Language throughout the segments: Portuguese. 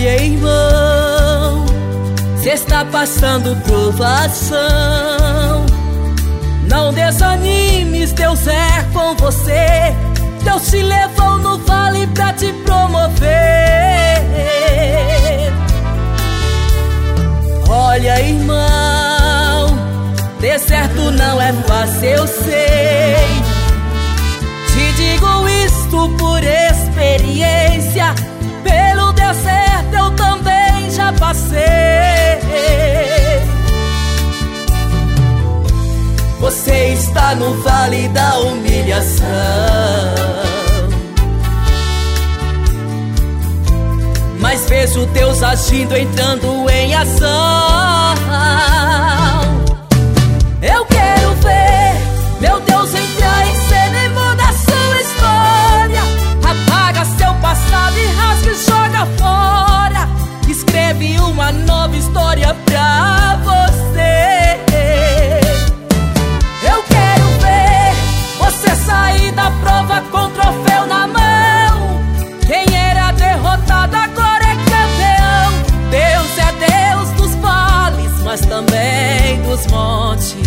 Olha, irmão, cê está passando provação. Não desanimes, Deus é com você. Deus te levou no vale pra te promover. Olha, irmão, deserto não é fácil, eu sei. Te digo isto por experiência. Pelo deserto eu também já passei. Você está no vale da humilhação, mas vejo Deus agindo, entrando em ação. Eu quero ver meu Deus entrar em cena e mudar sua história. Apaga seu passado e rasga e joga fora. Escreve uma nova história pra você. Eu quero ver você sair da prova com troféu na mão. Quem era derrotado agora é campeão. Deus é Deus dos vales, mas também dos montes.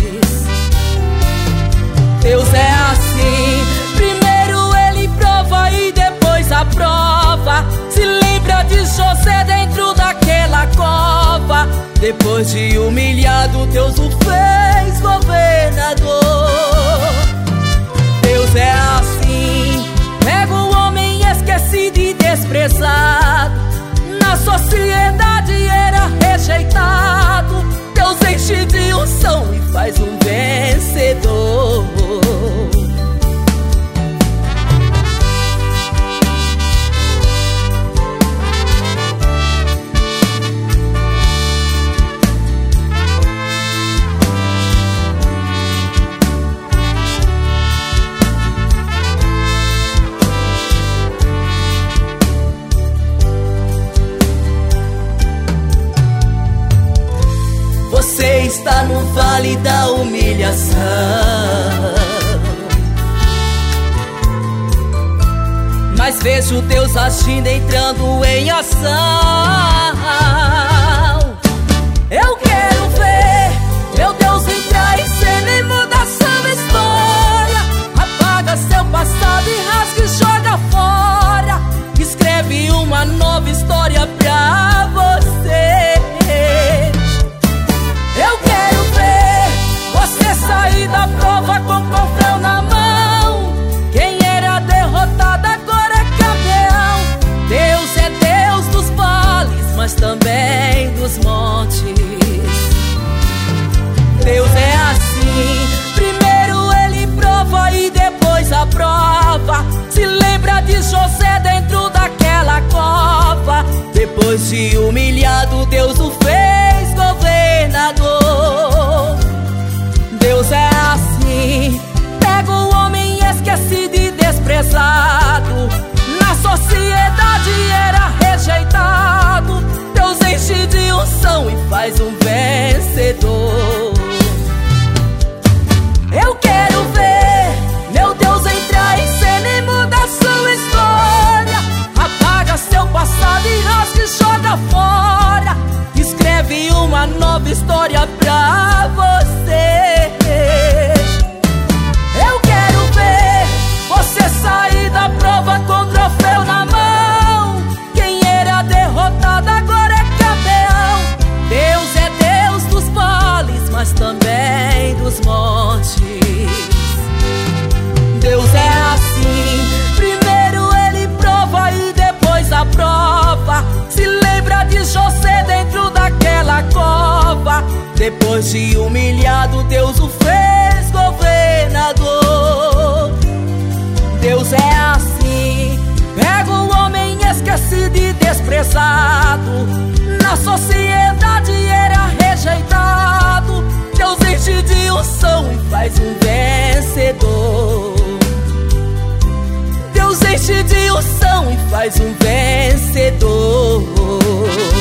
Deus é assim, primeiro ele prova e depois aprova. Se lembra de José dentro daquela cova. Depois de humilhado, Deus o fez governador. Deus é assim, pega o homem esquecido e desprezado. Na sociedade era rejeitado. Deus enche de unção e faz um vencedor. Você está no vale da humilhação, mas vejo Deus agindo, entrando em ação. Eu quero ver meu Deus entrar em cena e mudar sua história. Apaga seu passado e rasga e joga fora. Escreve uma nova história pra você. Eu quero ver você sair da prova com troféu na mão. Quem era derrotado agora é campeão. Deus é Deus dos vales, mas também dos montes. Deus é assim, primeiro ele prova e depois aprova. Se lembra de José dentro daquela cova. Depois de humilhado, Deus o fez governador. Deus é assim, pega o homem esquecido e desprezado. Na sociedade era rejeitado. Deus enche de unção e faz um vencedor. Eu quero ver meu Deus entrar em cena e mudar sua história. Apaga seu passado e rasga e joga fora. Escreve uma nova história pra você. Eu quero ver você sair da prova com troféu na mão. Quem era derrotado agora é campeão. Deus é Deus dos vales, mas também dos montes. Deus é assim, primeiro ele prova e depois aprova. Se lembra de José dentro daquela cova. Depois de humilhado, Deus o fez governador. Deus é assim, pega o homem esquecido e desprezado. Na sociedade era rejeitado. Deus enche de unção e faz um vencedor. Deus enche de unção e faz um vencedor.